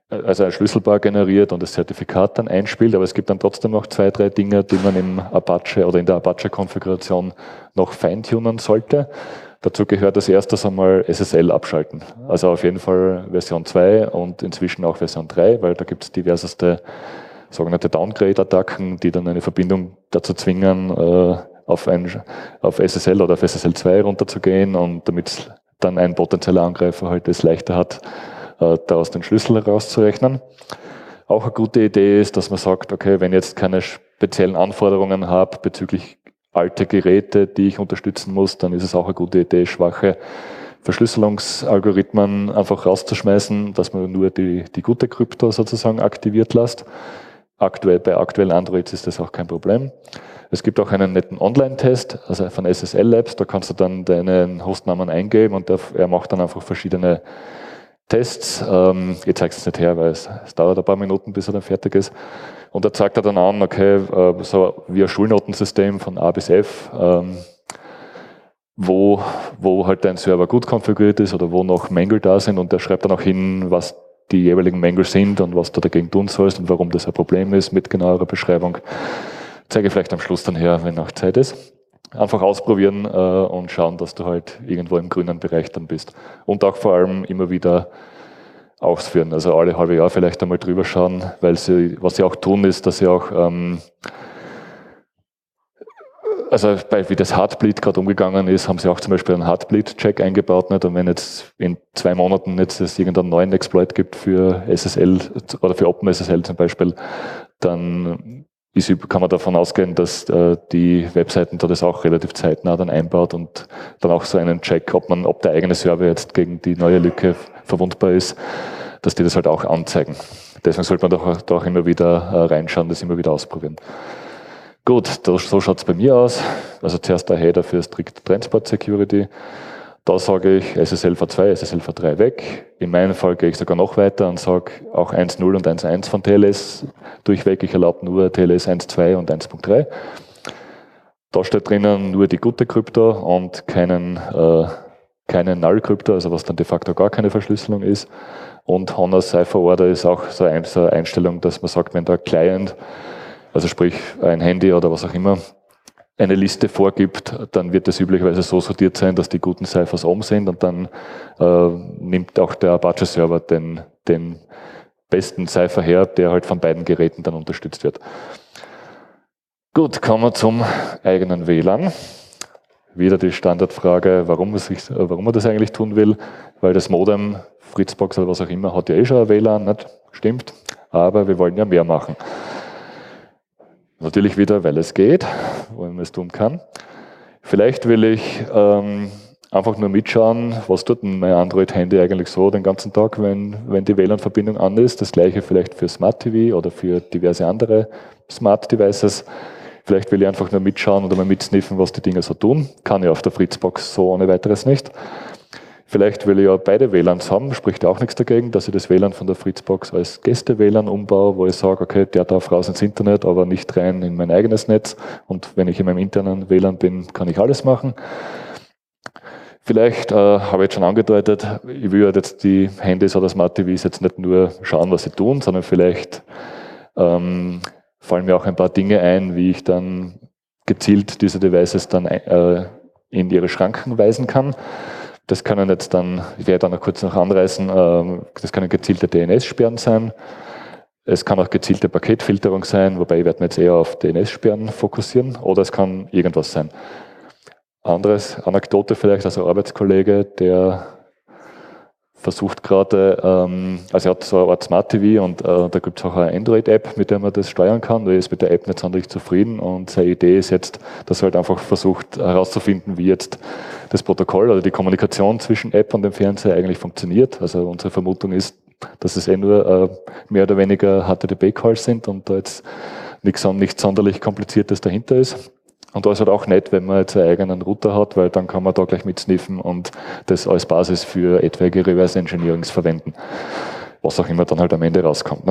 also ein Schlüsselpaar generiert und das Zertifikat dann einspielt, aber es gibt dann trotzdem noch zwei, drei Dinge, die man im Apache oder in der Apache-Konfiguration noch feintunen sollte. Dazu gehört als erstes einmal S S L abschalten. Also auf jeden Fall Version zwei und inzwischen auch Version drei, weil da gibt es diverseste sogenannte Downgrade-Attacken, die dann eine Verbindung dazu zwingen, äh, auf, ein, auf S S L oder auf S S L zwei runterzugehen, und damit dann ein potenzieller Angreifer halt es leichter hat, äh, daraus den Schlüssel herauszurechnen. Auch eine gute Idee ist, dass man sagt, okay, wenn ich jetzt keine speziellen Anforderungen habe bezüglich alte Geräte, die ich unterstützen muss, dann ist es auch eine gute Idee, schwache Verschlüsselungsalgorithmen einfach rauszuschmeißen, dass man nur die, die gute Krypto sozusagen aktiviert lässt. Aktuell, bei aktuellen Androids ist das auch kein Problem. Es gibt auch einen netten Online-Test, also von S S L Labs, da kannst du dann deinen Hostnamen eingeben und der, er macht dann einfach verschiedene Tests. Ähm, ich zeige es nicht her, weil es, es dauert ein paar Minuten, bis er dann fertig ist. Und da zeigt er dann an, okay, äh, so wie ein Schulnotensystem von A bis F, ähm, wo, wo halt dein Server gut konfiguriert ist oder wo noch Mängel da sind, und der schreibt dann auch hin, was die jeweiligen Mängel sind und was du dagegen tun sollst und warum das ein Problem ist, mit genauerer Beschreibung. Zeige ich vielleicht am Schluss dann her, wenn auch Zeit ist. Einfach ausprobieren äh, und schauen, dass du halt irgendwo im grünen Bereich dann bist. Und auch vor allem immer wieder ausführen. Also alle halbe Jahr vielleicht einmal drüber schauen, weil sie, was sie auch tun, ist, dass sie auch, ähm, also bei, wie das Heartbleed gerade umgegangen ist, haben sie auch zum Beispiel einen Heartbleed-Check eingebaut. Nicht? Und wenn jetzt in zwei Monaten jetzt es irgendeinen neuen Exploit gibt für S S L oder für OpenSSL zum Beispiel, dann ist, kann man davon ausgehen, dass äh, die Webseiten da das auch relativ zeitnah dann einbaut und dann auch so einen Check, ob man, ob der eigene Server jetzt gegen die neue Lücke verwundbar ist, dass die das halt auch anzeigen. Deswegen sollte man doch, doch immer wieder äh, reinschauen, das immer wieder ausprobieren. Gut, das, so schaut es bei mir aus. Also zuerst der Header für Strict Transport Security. Da sage ich S S L v zwei, S S L v drei weg. In meinem Fall gehe ich sogar noch weiter und sage auch eins Punkt null und eins Punkt eins von T L S durchweg. Ich erlaube nur T L S eins Punkt zwei und eins Punkt drei. Da steht drinnen nur die gute Krypto und keinen, äh, keine Null-Krypto, also was dann de facto gar keine Verschlüsselung ist. Und Honor Cipher Order ist auch so eine Einstellung, dass man sagt, wenn der Client, also sprich ein Handy oder was auch immer, eine Liste vorgibt, dann wird es üblicherweise so sortiert sein, dass die guten Ciphers oben sind, und dann äh, nimmt auch der Apache-Server den, den besten Cipher her, der halt von beiden Geräten dann unterstützt wird. Gut, kommen wir zum eigenen W L A N. Wieder die Standardfrage, warum man, sich, warum man das eigentlich tun will, weil das Modem, Fritzbox oder was auch immer, hat ja eh schon ein W L A N, nicht? Stimmt, aber wir wollen ja mehr machen. Natürlich wieder, weil es geht, weil man es tun kann. Vielleicht will ich ähm, einfach nur mitschauen, was tut denn mein Android-Handy eigentlich so den ganzen Tag, wenn, wenn die W L A N-Verbindung an ist. Das gleiche vielleicht für Smart T V oder für diverse andere Smart Devices. Vielleicht will ich einfach nur mitschauen oder mal mitsniffen, was die Dinge so tun. Kann ich auf der Fritzbox so ohne weiteres nicht. Vielleicht will ich ja beide W L A Ns haben, spricht auch nichts dagegen, dass ich das W L A N von der Fritzbox als Gäste-W L A N umbaue, wo ich sage, okay, der darf raus ins Internet, aber nicht rein in mein eigenes Netz. Und wenn ich in meinem internen W L A N bin, kann ich alles machen. Vielleicht äh, habe ich jetzt schon angedeutet, ich will jetzt die Handys oder Smart T Vs jetzt nicht nur schauen, was sie tun, sondern vielleicht ähm, fallen mir auch ein paar Dinge ein, wie ich dann gezielt diese Devices dann äh, in ihre Schranken weisen kann. Das können jetzt dann, ich werde dann noch kurz noch anreißen, das können gezielte D N S-Sperren sein. Es kann auch gezielte Paketfilterung sein, wobei ich werde mich jetzt eher auf D N S-Sperren fokussieren, oder es kann irgendwas sein. Anderes, Anekdote vielleicht, also ein Arbeitskollege, der versucht gerade, ähm, also er hat so eine Art Smart T V und äh, da gibt es auch eine Android-App, mit der man das steuern kann. Er ist mit der App nicht sonderlich zufrieden und seine Idee ist jetzt, dass er halt einfach versucht herauszufinden, wie jetzt das Protokoll oder die Kommunikation zwischen App und dem Fernseher eigentlich funktioniert. Also unsere Vermutung ist, dass es eh nur äh, mehr oder weniger H T T P-Calls sind und da jetzt nichts, nichts sonderlich Kompliziertes dahinter ist. Und da ist halt auch nett, wenn man jetzt einen eigenen Router hat, weil dann kann man da gleich mitsniffen und das als Basis für etwaige Reverse Engineerings verwenden. Was auch immer dann halt am Ende rauskommt. Ne?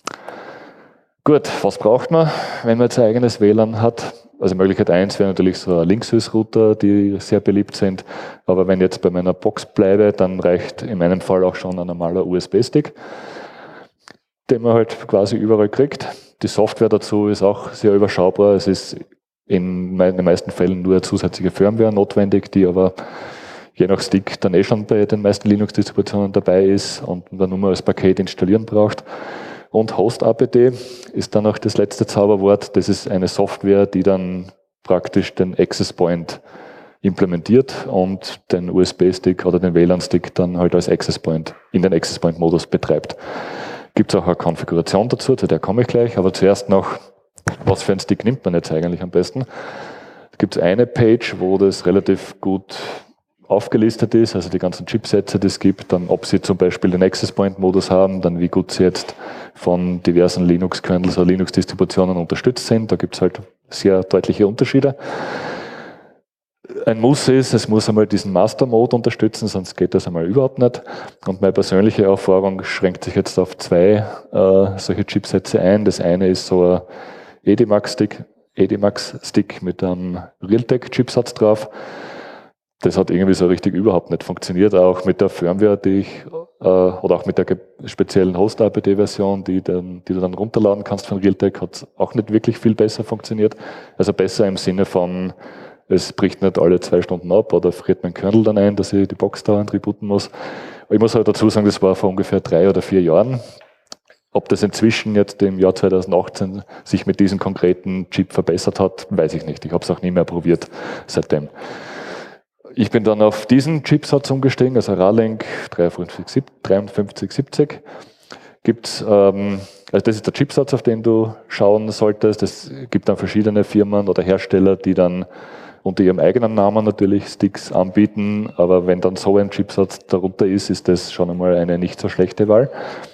Gut, was braucht man, wenn man jetzt ein eigenes W L A N hat? Also Möglichkeit eins wäre natürlich so ein Linksys-Router, die sehr beliebt sind. Aber wenn ich jetzt bei meiner Box bleibe, dann reicht in meinem Fall auch schon ein normaler U S B-Stick. den man halt quasi überall kriegt. Die Software dazu ist auch sehr überschaubar. Es ist in den meisten Fällen nur zusätzliche Firmware notwendig, die aber je nach Stick dann eh schon bei den meisten Linux-Distributionen dabei ist und man nur mal als Paket installieren braucht. Und Host-apt ist dann auch das letzte Zauberwort. Das ist eine Software, die dann praktisch den Access Point implementiert und den U S B-Stick oder den W L A N-Stick dann halt als Access Point in den Access Point-Modus betreibt. Gibt es auch eine Konfiguration dazu, zu der komme ich gleich, aber zuerst noch, was für einen Stick nimmt man jetzt eigentlich am besten? Es gibt eine Page, wo das relativ gut aufgelistet ist, also die ganzen Chipsätze, die es gibt, dann ob sie zum Beispiel den Access Point Modus haben, dann wie gut sie jetzt von diversen Linux-Kernels oder Linux-Distributionen unterstützt sind. Da gibt es halt sehr deutliche Unterschiede. Ein Muss ist, es muss einmal diesen Master-Mode unterstützen, sonst geht das einmal überhaupt nicht. Und meine persönliche Erfahrung schränkt sich jetzt auf zwei äh, solche Chipsätze ein. Das eine ist so ein Edimax-Stick, Edimax-Stick mit einem Realtek-Chipsatz drauf. Das hat irgendwie so richtig überhaupt nicht funktioniert, auch mit der Firmware, die ich, äh, oder auch mit der speziellen Host-apt-Version, die, dann, die du dann runterladen kannst von Realtek, hat auch nicht wirklich viel besser funktioniert. Also besser im Sinne von, es bricht nicht alle zwei Stunden ab oder friert mein Kernel dann ein, dass ich die Box dauernd rebooten muss. Ich muss halt dazu sagen, das war vor ungefähr drei oder vier Jahren. Ob das inzwischen jetzt im Jahr zweitausendachtzehn sich mit diesem konkreten Chip verbessert hat, weiß ich nicht. Ich habe es auch nie mehr probiert seitdem. Ich bin dann auf diesen Chipsatz umgestiegen, also Ralink dreiundfünfzig siebzig. Gibt's, ähm, also das ist der Chipsatz, auf den du schauen solltest. Es gibt dann verschiedene Firmen oder Hersteller, die dann unter ihrem eigenen Namen natürlich Sticks anbieten, aber wenn dann so ein Chipsatz darunter ist, ist das schon einmal eine nicht so schlechte Wahl.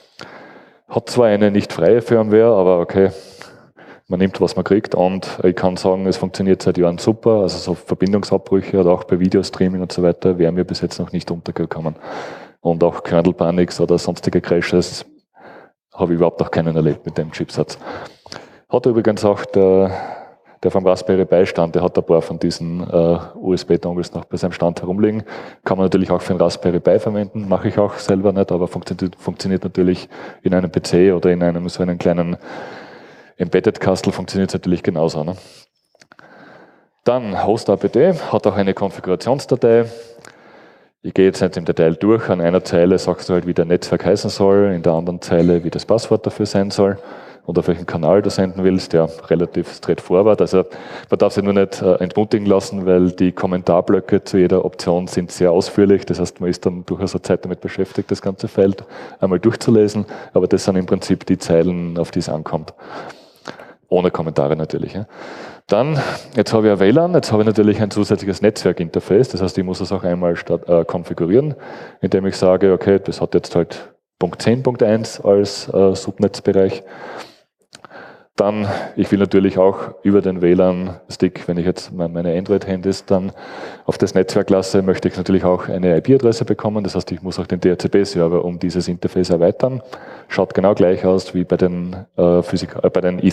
Hat zwar eine nicht freie Firmware, aber okay, man nimmt, was man kriegt, und ich kann sagen, es funktioniert seit Jahren super, also so Verbindungsabbrüche oder auch bei Videostreaming und so weiter wären mir bis jetzt noch nicht untergekommen. Und auch Kernel Panics oder sonstige Crashes habe ich überhaupt noch keinen erlebt mit dem Chipsatz. Hat übrigens auch der Der vom Raspberry Pi stand, der hat ein paar von diesen äh, U S B-Dongles noch bei seinem Stand herumliegen. Kann man natürlich auch für einen Raspberry Pi verwenden, mache ich auch selber nicht, aber funktioniert, funktioniert natürlich in einem P C oder in einem so einen kleinen Embedded-Kastel, funktioniert es natürlich genauso. Ne? Dann Host-apt hat auch eine Konfigurationsdatei. Ich gehe jetzt nicht im Detail durch. An einer Zeile sagst du halt, wie der Netzwerk heißen soll, in der anderen Zeile, wie das Passwort dafür sein soll und auf welchen Kanal du senden willst, ja, relativ straightforward. Also man darf sich nur nicht äh, entmutigen lassen, weil die Kommentarblöcke zu jeder Option sind sehr ausführlich. Das heißt, man ist dann durchaus eine Zeit damit beschäftigt, das ganze Feld einmal durchzulesen. Aber das sind im Prinzip die Zeilen, auf die es ankommt. Ohne Kommentare natürlich. Ja. Dann, jetzt habe ich ein W L A N, jetzt habe ich natürlich ein zusätzliches Netzwerkinterface. Das heißt, ich muss es auch einmal start, äh, konfigurieren, indem ich sage, okay, das hat jetzt halt Punkt zehn Punkt eins als äh, Subnetzbereich. Dann, ich will natürlich auch über den W L A N-Stick, wenn ich jetzt meine Android-Handys dann auf das Netzwerk lasse, möchte ich natürlich auch eine I P-Adresse bekommen. Das heißt, ich muss auch den D H C P-Server um dieses Interface erweitern. Schaut genau gleich aus wie bei den, äh, Physik äh, bei den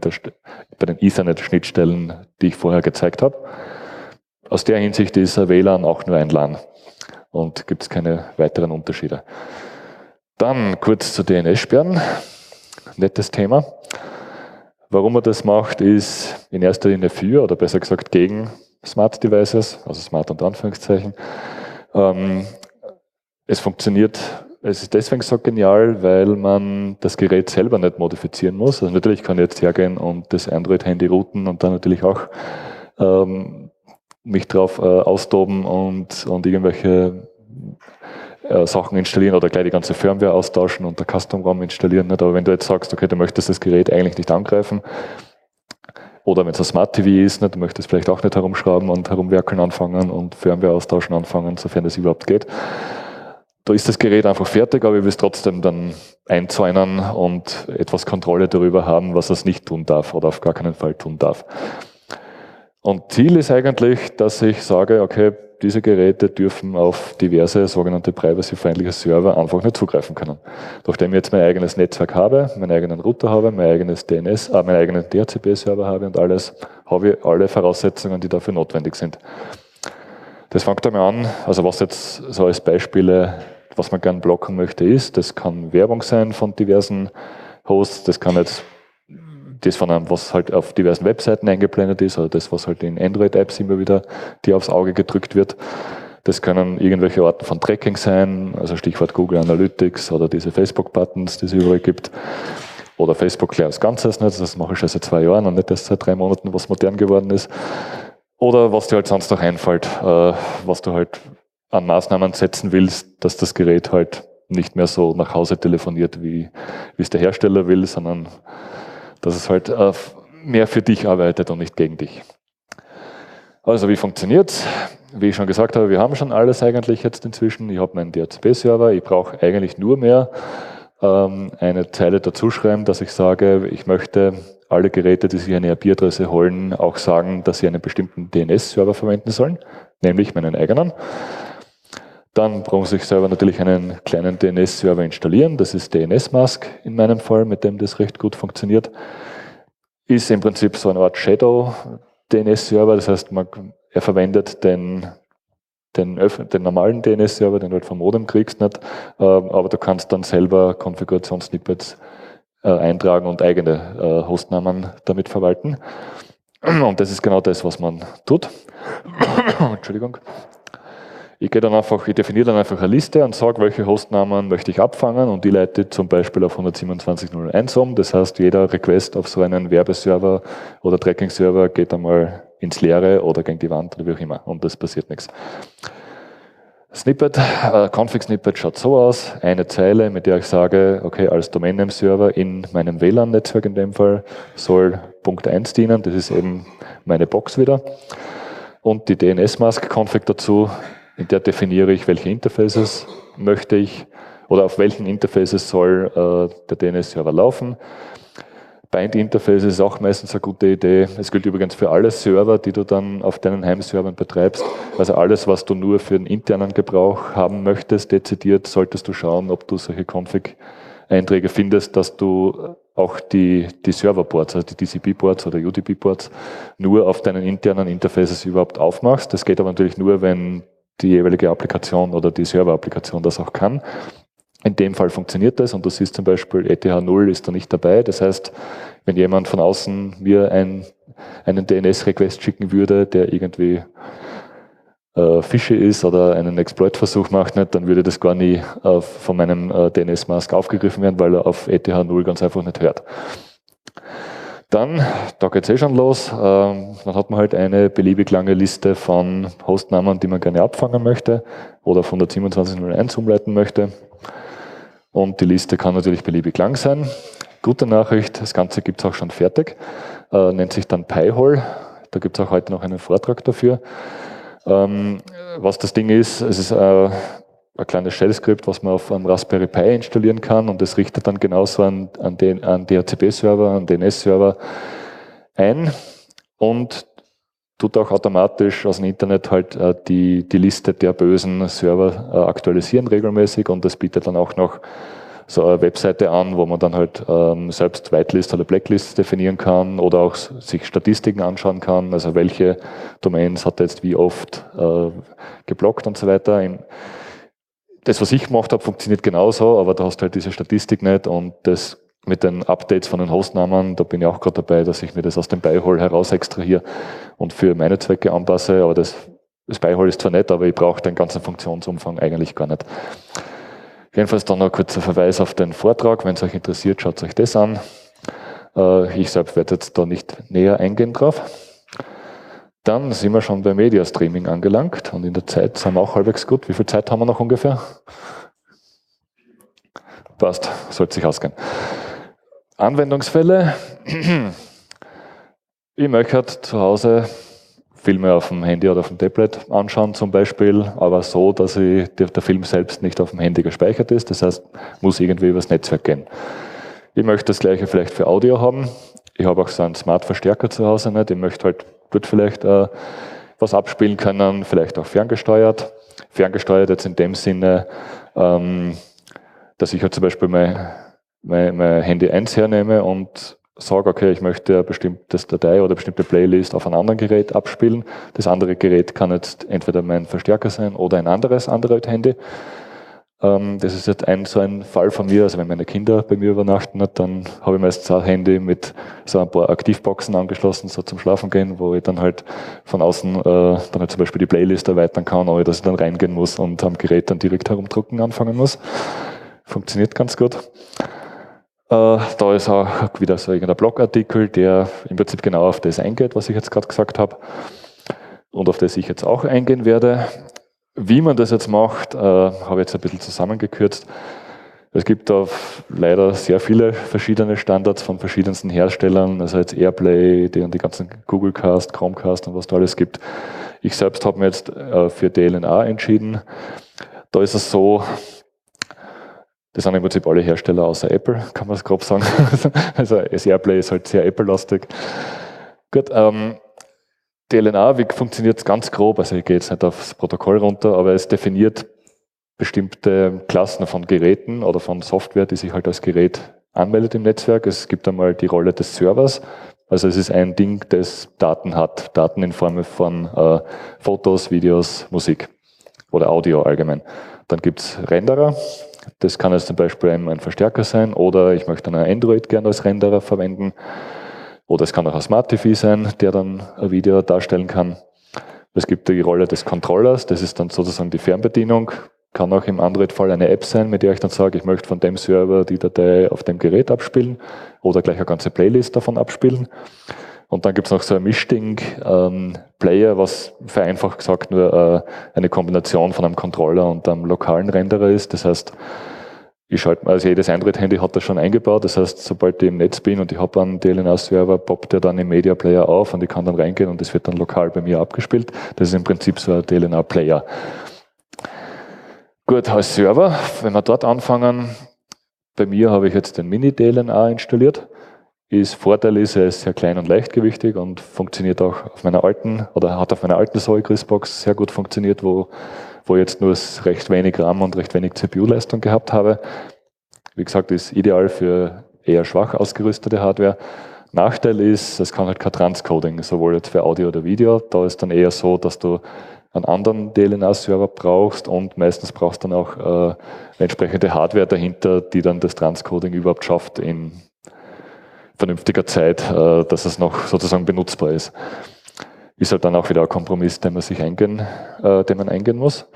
Ethernet-Schnittstellen, die ich vorher gezeigt habe. Aus der Hinsicht ist ein W L A N auch nur ein LAN und gibt es keine weiteren Unterschiede. Dann kurz zu D N S-Sperren. Nettes Thema. Warum man das macht, ist in erster Linie für, oder besser gesagt gegen Smart Devices, also Smart unter Anführungszeichen. Ähm, es funktioniert, es ist deswegen so genial, weil man das Gerät selber nicht modifizieren muss. Also natürlich kann ich jetzt hergehen und das Android-Handy routen und dann natürlich auch ähm, mich drauf äh, austoben und, und irgendwelche äh, Sachen installieren oder gleich die ganze Firmware austauschen und der Custom-ROM installieren. Nicht? Aber wenn du jetzt sagst, okay, du möchtest das Gerät eigentlich nicht angreifen, oder wenn es ein Smart T V ist, nicht, du möchtest vielleicht auch nicht herumschrauben und herumwerkeln anfangen und Firmware austauschen anfangen, sofern das überhaupt geht. Da ist das Gerät einfach fertig, aber ich will es trotzdem dann einzäunen und etwas Kontrolle darüber haben, was es nicht tun darf oder auf gar keinen Fall tun darf. Und Ziel ist eigentlich, dass ich sage, okay, diese Geräte dürfen auf diverse sogenannte privacy-feindliche Server einfach nicht zugreifen können. Nachdem ich jetzt mein eigenes Netzwerk habe, meinen eigenen Router habe, mein eigenes D N S, äh, meinen eigenen D H C P-Server habe und alles, habe ich alle Voraussetzungen, die dafür notwendig sind. Das fängt einmal an, also was jetzt so als Beispiele, was man gerne blocken möchte, ist, das kann Werbung sein von diversen Hosts, das kann jetzt das von einem, was halt auf diversen Webseiten eingeblendet ist, oder das, was halt in Android-Apps immer wieder dir aufs Auge gedrückt wird. Das können irgendwelche Arten von Tracking sein, also Stichwort Google Analytics oder diese Facebook-Buttons, die es überall gibt. Oder Facebook gleich als Ganzes nicht, das mache ich schon seit zwei Jahren und nicht erst seit drei Monaten, was modern geworden ist. Oder was dir halt sonst noch einfällt, äh, was du halt an Maßnahmen setzen willst, dass das Gerät halt nicht mehr so nach Hause telefoniert, wie, wie es der Hersteller will, sondern dass es halt äh, mehr für dich arbeitet und nicht gegen dich. Also wie funktioniert's? Wie ich schon gesagt habe, wir haben schon alles eigentlich jetzt inzwischen. Ich habe meinen D H C P-Server, ich brauche eigentlich nur mehr ähm, eine Zeile dazuschreiben, dass ich sage, ich möchte alle Geräte, die sich eine I P-Adresse holen, auch sagen, dass sie einen bestimmten D N S-Server verwenden sollen, nämlich meinen eigenen. Dann muss ich selber natürlich einen kleinen D N S-Server installieren. Das ist DNSMask in meinem Fall, mit dem das recht gut funktioniert. Ist im Prinzip so eine Art Shadow-D N S-Server. Das heißt, man, er verwendet den, den, den normalen D N S-Server, den du halt vom Modem kriegst, nicht. Aber du kannst dann selber Konfigurationssnippets eintragen und eigene Hostnamen damit verwalten. Und das ist genau das, was man tut. Entschuldigung. Ich gehe dann einfach, ich definiere dann einfach eine Liste und sage, welche Hostnamen möchte ich abfangen und die leite zum Beispiel auf hundertsiebenundzwanzig Punkt null eins um. Das heißt, jeder Request auf so einen Werbeserver oder Tracking-Server geht einmal ins Leere oder gegen die Wand oder wie auch immer und das passiert nichts. Snippet, äh, Config-Snippet schaut so aus, eine Zeile, mit der ich sage, okay, als Domain-Name-Server in meinem W L A N-Netzwerk in dem Fall soll Punkt eins dienen, das ist eben meine Box wieder. Und die D N S-Mask-Config dazu, in der definiere ich, welche Interfaces möchte ich oder auf welchen Interfaces soll äh, der D N S-Server laufen. Bind-Interface ist auch meistens eine gute Idee. Es gilt übrigens für alle Server, die du dann auf deinen Heimservern betreibst. Also alles, was du nur für den internen Gebrauch haben möchtest, dezidiert, solltest du schauen, ob du solche Config-Einträge findest, dass du auch die, die Serverboards, also die T C P-Boards oder U D P-Boards, nur auf deinen internen Interfaces überhaupt aufmachst. Das geht aber natürlich nur, wenn die jeweilige Applikation oder die Server-Applikation das auch kann. In dem Fall funktioniert das und du siehst zum Beispiel, E T H null ist da nicht dabei. Das heißt, wenn jemand von außen mir ein, einen D N S-Request schicken würde, der irgendwie äh, fishy ist oder einen Exploit-Versuch macht, nicht, dann würde das gar nie äh, von meinem äh, D N S-Mask aufgegriffen werden, weil er auf E T H null ganz einfach nicht hört. Dann, da geht es eh schon los, ähm, dann hat man halt eine beliebig lange Liste von Hostnamen, die man gerne abfangen möchte oder auf hundertsiebenundzwanzig Punkt null eins umleiten möchte. Und die Liste kann natürlich beliebig lang sein. Gute Nachricht, das Ganze gibt es auch schon fertig, äh, nennt sich dann Pi-hole. Da gibt es auch heute noch einen Vortrag dafür. Ähm, was das Ding ist, es ist äh, ein kleines Shell-Skript, was man auf einem Raspberry Pi installieren kann und das richtet dann genauso an, an den an D H C P-Server, an D N S-Server ein und tut auch automatisch aus dem Internet halt äh, die, die Liste der bösen Server äh, aktualisieren regelmäßig und das bietet dann auch noch so eine Webseite an, wo man dann halt ähm, selbst Whitelist oder Blacklist definieren kann oder auch sich Statistiken anschauen kann, also welche Domains hat er jetzt wie oft äh, geblockt und so weiter. Im, Das, was ich gemacht habe, funktioniert genauso, aber da hast du halt diese Statistik nicht und das mit den Updates von den Hostnamen, da bin ich auch gerade dabei, dass ich mir das aus dem Pi-hole heraus extrahiere und für meine Zwecke anpasse, aber das, das Pi-hole ist zwar nett, aber ich brauche den ganzen Funktionsumfang eigentlich gar nicht. Jedenfalls dann noch ein kurzer Verweis auf den Vortrag, wenn es euch interessiert, schaut euch das an. Ich selbst werde jetzt da nicht näher eingehen drauf. Dann sind wir schon beim Media Streaming angelangt und in der Zeit sind wir auch halbwegs gut. Wie viel Zeit haben wir noch ungefähr? Passt, sollte sich ausgehen. Anwendungsfälle. Ich möchte zu Hause Filme auf dem Handy oder auf dem Tablet anschauen zum Beispiel, aber so, dass ich, der Film selbst nicht auf dem Handy gespeichert ist. Das heißt, muss irgendwie übers Netzwerk gehen. Ich möchte das Gleiche vielleicht für Audio haben. Ich habe auch so einen Smart-Verstärker zu Hause nicht. Ich möchte halt dort vielleicht äh, was abspielen können, vielleicht auch ferngesteuert. Ferngesteuert jetzt in dem Sinne, ähm, dass ich halt zum Beispiel mein, mein, mein Handy eins hernehme und sage, okay, ich möchte eine bestimmte Datei oder eine bestimmte Playlist auf einem anderen Gerät abspielen. Das andere Gerät kann jetzt entweder mein Verstärker sein oder ein anderes Android-Handy. Ähm, das ist jetzt ein so ein Fall von mir. Also wenn meine Kinder bei mir übernachten, dann habe ich meistens auch ein Handy mit so ein paar Aktivboxen angeschlossen, so zum Schlafen gehen, wo ich dann halt von außen äh, dann halt zum Beispiel die Playlist erweitern kann, ohne dass ich dann reingehen muss und am Gerät dann direkt herumdrucken anfangen muss. Funktioniert ganz gut. Äh, da ist auch wieder so irgendein Blogartikel, der im Prinzip genau auf das eingeht, was ich jetzt gerade gesagt habe und auf das ich jetzt auch eingehen werde. Wie man das jetzt macht, äh, habe ich jetzt ein bisschen zusammengekürzt. Es gibt da leider sehr viele verschiedene Standards von verschiedensten Herstellern, also jetzt Airplay, die und die ganzen Googlecast, Chromecast und was da alles gibt. Ich selbst habe mich jetzt äh, für D L N A entschieden. Da ist es so, das sind im Prinzip alle Hersteller außer Apple, kann man es grob sagen. Also das Airplay ist halt sehr Apple-lastig. Gut, ähm, D L N A, wie funktioniert es ganz grob? Also ich gehe jetzt nicht aufs Protokoll runter, aber es definiert bestimmte Klassen von Geräten oder von Software, die sich halt als Gerät anmeldet im Netzwerk. Es gibt einmal die Rolle des Servers. Also es ist ein Ding, das Daten hat. Daten in Form von äh, Fotos, Videos, Musik oder Audio allgemein. Dann gibt es Renderer. Das kann jetzt zum Beispiel ein Verstärker sein oder ich möchte einen Android gerne als Renderer verwenden. Oder es kann auch ein Smart T V sein, der dann ein Video darstellen kann. Es gibt die Rolle des Controllers, das ist dann sozusagen die Fernbedienung. Kann auch im Android-Fall eine App sein, mit der ich dann sage, ich möchte von dem Server die Datei auf dem Gerät abspielen oder gleich eine ganze Playlist davon abspielen. Und dann gibt es noch so ein Mischding, ähm, Player, was vereinfacht gesagt nur äh, eine Kombination von einem Controller und einem lokalen Renderer ist. Das heißt, ich schalte, also jedes Android-Handy hat das schon eingebaut. Das heißt, sobald ich im Netz bin und ich habe einen D L N A-Server, poppt der dann im Media Player auf und ich kann dann reingehen und das wird dann lokal bei mir abgespielt. Das ist im Prinzip so ein D L N A-Player. Gut, als Server, wenn wir dort anfangen, bei mir habe ich jetzt den Mini-D L N A installiert. Das Vorteil ist, er ist sehr klein und leichtgewichtig und funktioniert auch auf meiner alten, oder hat auf meiner alten Zoe Box sehr gut funktioniert, wo, wo ich jetzt nur recht wenig RAM und recht wenig C P U-Leistung gehabt habe. Wie gesagt, ist ideal für eher schwach ausgerüstete Hardware. Nachteil ist, es kann halt kein Transcoding, sowohl jetzt für Audio oder Video. Da ist dann eher so, dass du einen anderen D L N A-Server brauchst und meistens brauchst du dann auch äh, entsprechende Hardware dahinter, die dann das Transcoding überhaupt schafft in vernünftiger Zeit, äh, dass es noch sozusagen benutzbar ist. Ist halt dann auch wieder ein Kompromiss, den man sich eingehen, äh, den man eingehen muss.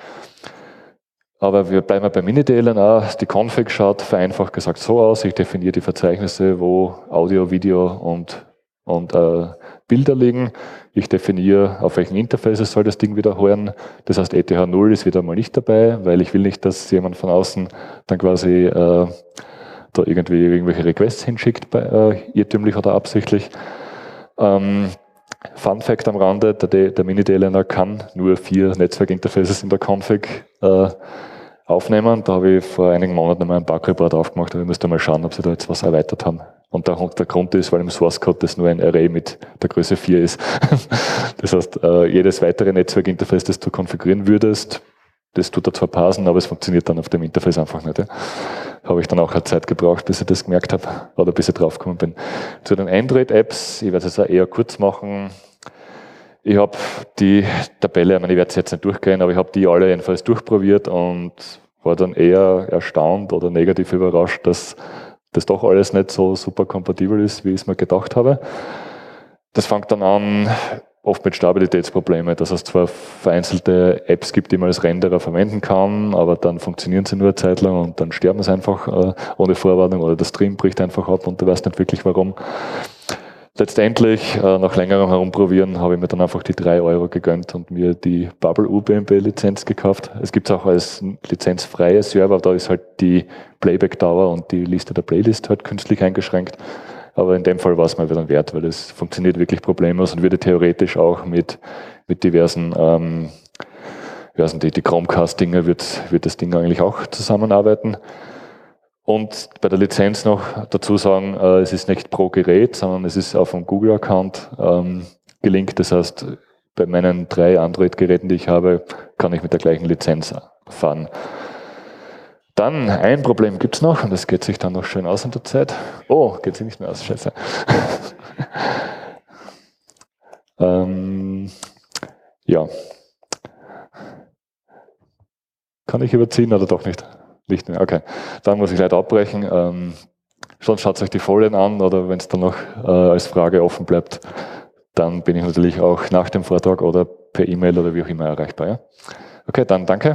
Aber wir bleiben bei Mini-D L N A. Die Config schaut vereinfacht gesagt so aus. Ich definiere die Verzeichnisse, wo Audio, Video und, und äh, Bilder liegen. Ich definiere, auf welchen Interfaces soll das Ding wieder hören. Das heißt, E T H null ist wieder mal nicht dabei, weil ich will nicht, dass jemand von außen dann quasi äh, da irgendwie irgendwelche Requests hinschickt, bei, äh, irrtümlich oder absichtlich. Ähm, Fun Fact am Rande, der, der Mini-D L N A kann nur vier Netzwerkinterfaces in der Config äh, aufnehmen. Da habe ich vor einigen Monaten einmal einen Bug-Report aufgemacht, aber ich müsste mal schauen, ob sie da jetzt was erweitert haben. Und der, der Grund ist, weil im Source Code das nur ein Array mit der Größe vier ist. Das heißt, äh, jedes weitere Netzwerkinterface, das du konfigurieren würdest, das tut er zwar parsen, aber es funktioniert dann auf dem Interface einfach nicht. Ja. Habe ich dann auch eine Zeit gebraucht, bis ich das gemerkt habe oder bis ich draufgekommen bin. Zu den Android-Apps, ich werde es auch eher kurz machen. Ich habe die Tabelle, ich, meine, ich werde es jetzt nicht durchgehen, aber ich habe die alle jedenfalls durchprobiert und war dann eher erstaunt oder negativ überrascht, dass das doch alles nicht so super kompatibel ist, wie ich es mir gedacht habe. Das fängt dann an, oft mit Stabilitätsproblemen, dass es zwar vereinzelte Apps gibt, die man als Renderer verwenden kann, aber dann funktionieren sie nur eine Zeit lang und dann sterben sie einfach äh, ohne Vorwarnung oder der Stream bricht einfach ab und du weißt nicht wirklich warum. Letztendlich, äh, nach längerem Herumprobieren, habe ich mir dann einfach die drei Euro gegönnt und mir die Bubble U B M B-Lizenz gekauft. Es gibt es auch als lizenzfreie Server, da ist halt die Playback-Dauer und die Liste der Playlist halt künstlich eingeschränkt. Aber in dem Fall war es mal wieder wert, weil es funktioniert wirklich problemlos und würde theoretisch auch mit, mit diversen, ähm, wie heißen die, die Chromecast-Dinger wird, wird das Ding eigentlich auch zusammenarbeiten. Und bei der Lizenz noch dazu sagen, äh, es ist nicht pro Gerät, sondern es ist auf einem Google-Account ähm, gelinkt. Das heißt, bei meinen drei Android-Geräten, die ich habe, kann ich mit der gleichen Lizenz fahren. Dann, ein Problem gibt es noch, und das geht sich dann noch schön aus in der Zeit. Oh, geht sich nicht mehr aus, scheiße. ähm, ja. Kann ich überziehen oder doch nicht? Nicht mehr, okay. Dann muss ich leider abbrechen. Ähm, sonst schaut euch die Folien an oder wenn es dann noch äh, als Frage offen bleibt, dann bin ich natürlich auch nach dem Vortrag oder per E-Mail oder wie auch immer erreichbar. Ja? Okay, dann danke.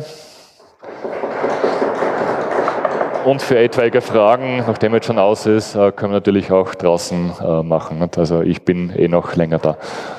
Und für etwaige Fragen, nachdem jetzt schon aus ist, können wir natürlich auch draußen äh, machen. Also ich bin eh noch länger da.